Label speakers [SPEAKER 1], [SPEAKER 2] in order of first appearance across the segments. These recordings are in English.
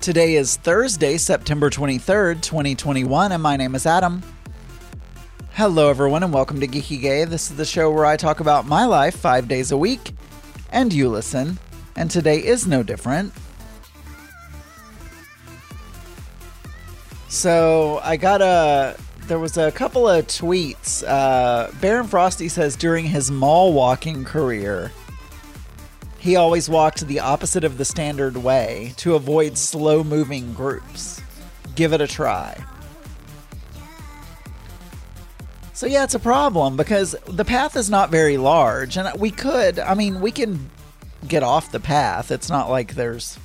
[SPEAKER 1] Today is Thursday, September 23rd, 2021, and my name is Adam. Hello everyone and welcome to Geeky Gay. This is the show where I talk about my life 5 days a week, and you listen, and today is no different. So, there was a couple of tweets. Baron Frosty says during his mall walking career, he always walked the opposite of the standard way to avoid slow-moving groups. Give it a try. So yeah, it's a problem because the path is not very large, and we can get off the path. It's not like there's,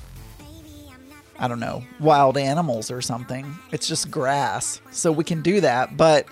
[SPEAKER 1] wild animals or something. It's just grass, so we can do that, but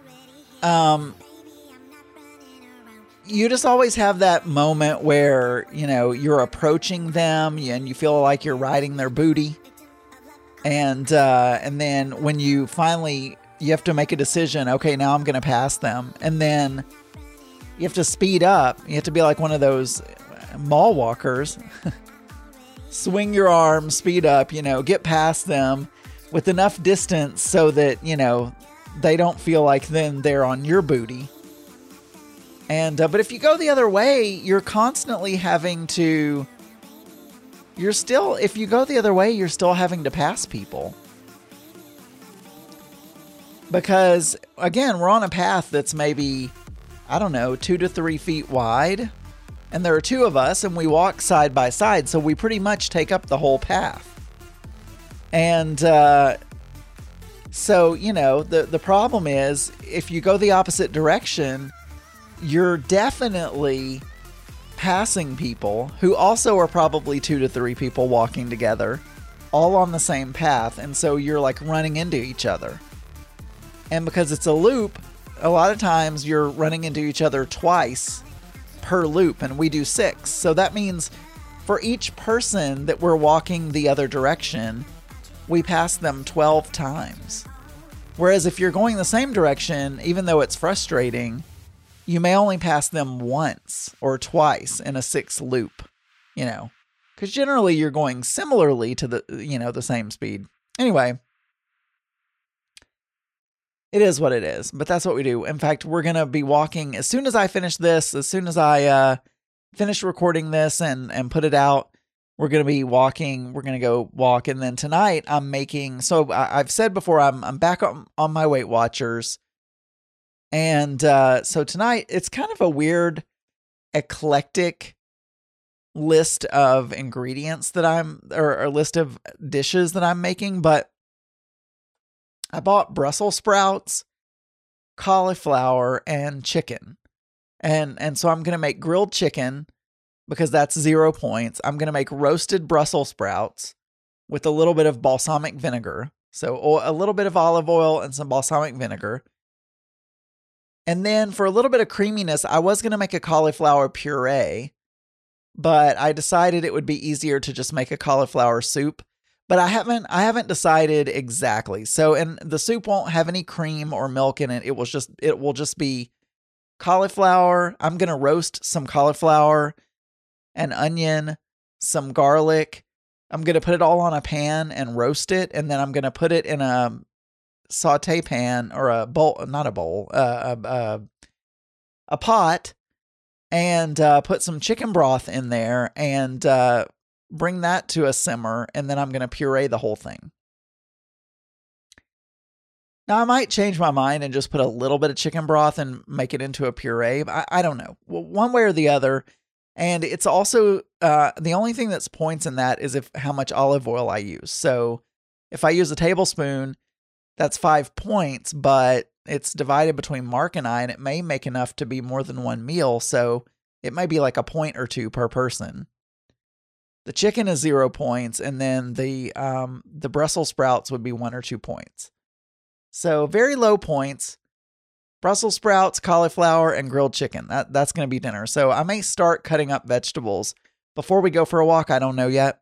[SPEAKER 1] you just always have that moment where, you're approaching them and you feel like you're riding their booty. And then when you have to make a decision, okay, now I'm going to pass them. And then you have to speed up. You have to be like one of those mall walkers. Swing your arm, speed up, get past them with enough distance so that, they don't feel like then they're on your booty. And, but if you go the other way, you're constantly having to, if you go the other way, you're still having to pass people. Because, again, we're on a path that's maybe, 2 to 3 feet wide. And there are two of us, and we walk side by side, so we pretty much take up the whole path. And, so, the problem is, if you go the opposite direction, you're definitely passing people who also are probably 2 to 3 people walking together, all on the same path, and so you're like running into each other. And because it's a loop, a lot of times you're running into each other twice per loop, and we do 6. So that means for each person that we're walking the other direction, we pass them 12 times. Whereas if you're going the same direction, even though it's frustrating, you may only pass them once or twice in a 6 loop, because generally you're going similarly to the same speed. Anyway, it is what it is, but that's what we do. In fact, we're going to be walking as soon as I finish this, as soon as I finish recording this and put it out, we're going to be walking. We're going to go walk. And then tonight I've said before, I'm back on my Weight Watchers. And so tonight, it's kind of a weird, eclectic list of ingredients or a list of dishes that I'm making. But I bought Brussels sprouts, cauliflower, and chicken. And so I'm going to make grilled chicken because that's 0 points. I'm going to make roasted Brussels sprouts with a little bit of balsamic vinegar. So a little bit of olive oil and some balsamic vinegar. And then for a little bit of creaminess, I was going to make a cauliflower puree, but I decided it would be easier to just make a cauliflower soup. But I haven't decided exactly. So, and the soup won't have any cream or milk in it. It will just be cauliflower. I'm going to roast some cauliflower, an onion, some garlic. I'm going to put it all on a pan and roast it. And then I'm going to put it in a saute pan or a bowl, not a bowl, a pot, and put some chicken broth in there and bring that to a simmer. And then I'm going to puree the whole thing. Now I might change my mind and just put a little bit of chicken broth and make it into a puree. I don't know, one way or the other. And it's also the only thing that's points in that is how much olive oil I use. So if I use a tablespoon, that's 5 points, but it's divided between Mark and I, and it may make enough to be more than one meal. So it might be like a point or two per person. The chicken is 0 points, and then the Brussels sprouts would be 1 or 2 points. So very low points. Brussels sprouts, cauliflower, and grilled chicken. That's going to be dinner. So I may start cutting up vegetables before we go for a walk. I don't know yet.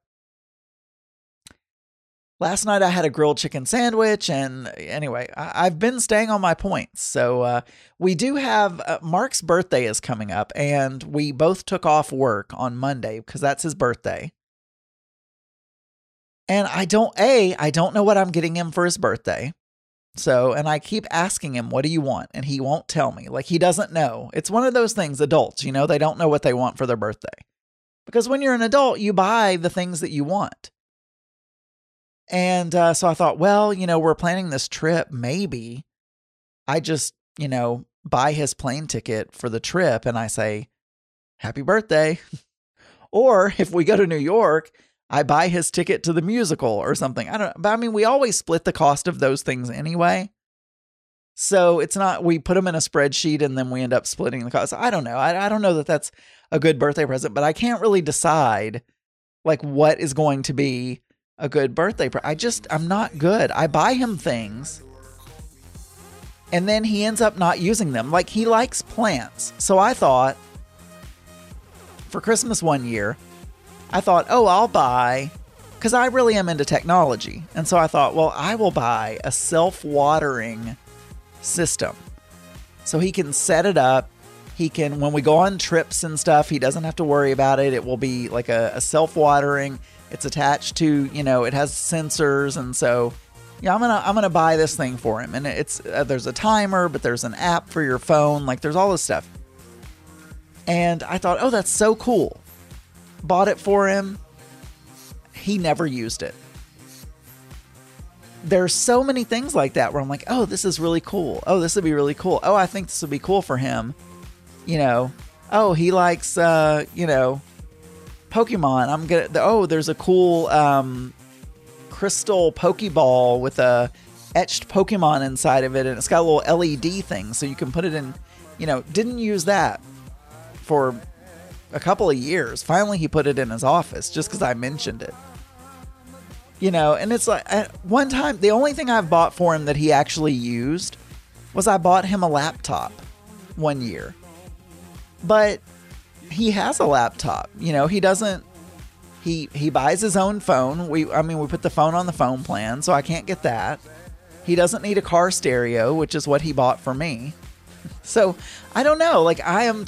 [SPEAKER 1] Last night I had a grilled chicken sandwich, and anyway, I've been staying on my points. So we do have, Mark's birthday is coming up, and we both took off work on Monday because that's his birthday. And I don't know what I'm getting him for his birthday. So, and I keep asking him, what do you want? And he won't tell me. Like, he doesn't know. It's one of those things, adults, you know, they don't know what they want for their birthday. Because when you're an adult, you buy the things that you want. And so I thought, well, you know, we're planning this trip. Maybe I just, you know, buy his plane ticket for the trip and I say, happy birthday. Or if we go to New York, I buy his ticket to the musical or something. I don't know. But I mean, we always split the cost of those things anyway. So it's not, we put them in a spreadsheet and then we end up splitting the cost. I don't know. I don't know that that's a good birthday present, but I can't really decide like what is going to be a good birthday present. I'm not good. I buy him things and then he ends up not using them. Like, he likes plants. So I thought for Christmas one year, I thought, oh, I'll buy, because I really am into technology. And so I thought, well, I will buy a self-watering system. So he can set it up. He can, when we go on trips and stuff, he doesn't have to worry about it. It will be like a self-watering. It's attached to, you know, it has sensors. And so, yeah, I'm gonna buy this thing for him. And it's, there's a timer, but there's an app for your phone. Like, there's all this stuff. And I thought, oh, that's so cool. Bought it for him. He never used it. There's so many things like that where I'm like, oh, this is really cool. Oh, this would be really cool. Oh, I think this would be cool for him. You know, oh, he likes, you know, Pokemon. There's a cool crystal Pokeball with a etched Pokemon inside of it. And it's got a little LED thing. So you can put it in, you know, didn't use that for a couple of years. Finally, he put it in his office just because I mentioned it. You know, and it's like, one time, the only thing I've bought for him that he actually used was I bought him a laptop one year. But he has a laptop. You know, he doesn't, he buys his own phone. We put the phone on the phone plan, so I can't get that. He doesn't need a car stereo, which is what he bought for me. So, I don't know. Like, I'm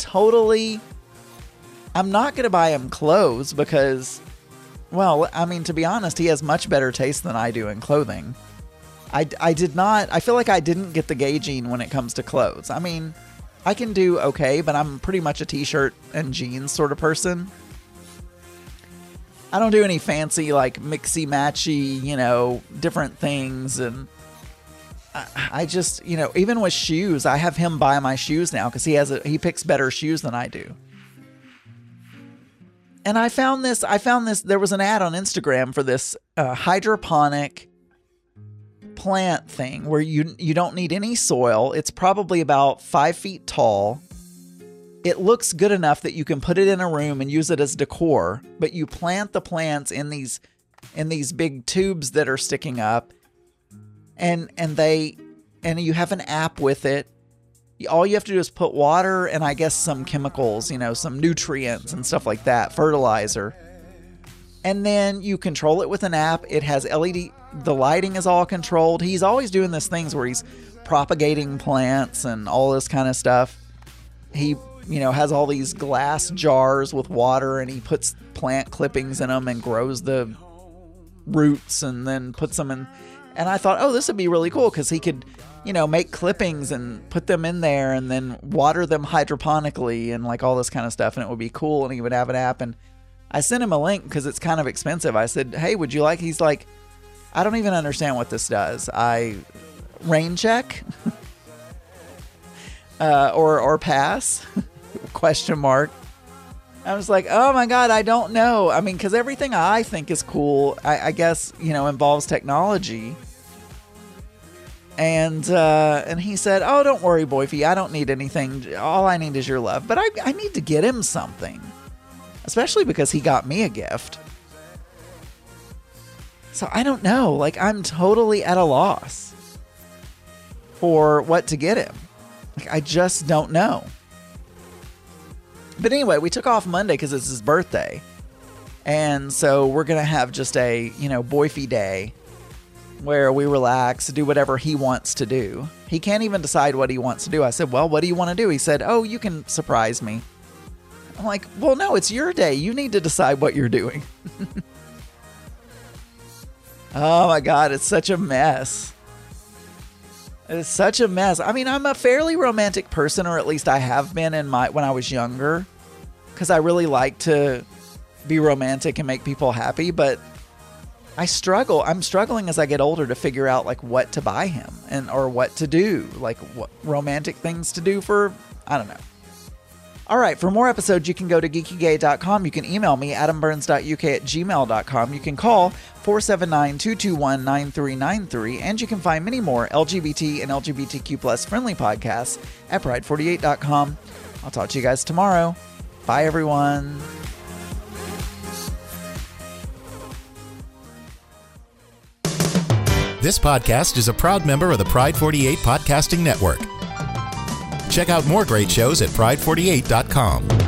[SPEAKER 1] not going to buy him clothes because, well, I mean, to be honest, he has much better taste than I do in clothing. I feel like I didn't get the gauging when it comes to clothes. I mean, I can do okay, but I'm pretty much a t-shirt and jeans sort of person. I don't do any fancy, like, mixy-matchy, you know, different things. And I just, you know, even with shoes, I have him buy my shoes now because he picks better shoes than I do. And I found this, there was an ad on Instagram for this hydroponic plant thing where you don't need any soil. It's probably about 5 feet tall. It looks good enough that you can put it in a room and use it as decor, but you plant the plants in these big tubes that are sticking up, and you have an app with it. All you have to do is put water and I guess some chemicals, you know, some nutrients and stuff like that, fertilizer. And then you control it with an app. It has LED, the lighting is all controlled. He's always doing these things where he's propagating plants and all this kind of stuff. He, you know, has all these glass jars with water and he puts plant clippings in them and grows the roots and then puts them in. And I thought, oh, this would be really cool because he could, you know, make clippings and put them in there and then water them hydroponically and like all this kind of stuff. And it would be cool. And he would have an app. And I sent him a link because it's kind of expensive. I said, hey, would you like? He's like, I don't even understand what this does. Rain check or pass question mark. I was like, oh my God, I don't know. I mean, because everything I think is cool, I guess, you know, involves technology. And he said, oh, don't worry, Boyfie, I don't need anything. All I need is your love. But I need to get him something, especially because he got me a gift. So I don't know. Like, I'm totally at a loss for what to get him. Like, I just don't know. But anyway, we took off Monday because it's his birthday. And so we're going to have just a, you know, Boyfie day where we relax, do whatever he wants to do. He can't even decide what he wants to do. I said, well, what do you want to do? He said, oh, you can surprise me. I'm like, well, no, it's your day. You need to decide what you're doing. Oh my God, it's such a mess. It's such a mess. I mean, I'm a fairly romantic person, or at least I have been when I was younger, because I really like to be romantic and make people happy, but I'm struggling as I get older to figure out like what to buy him or what to do, like what romantic things to do for, I don't know. All right, for more episodes, you can go to geekygay.com. You can email me, adamburns.uk@gmail.com. You can call 479-221-9393, and you can find many more LGBT and LGBTQ plus friendly podcasts at pride48.com. I'll talk to you guys tomorrow. Bye, everyone.
[SPEAKER 2] This podcast is a proud member of the Pride 48 Podcasting Network. Check out more great shows at pride48.com.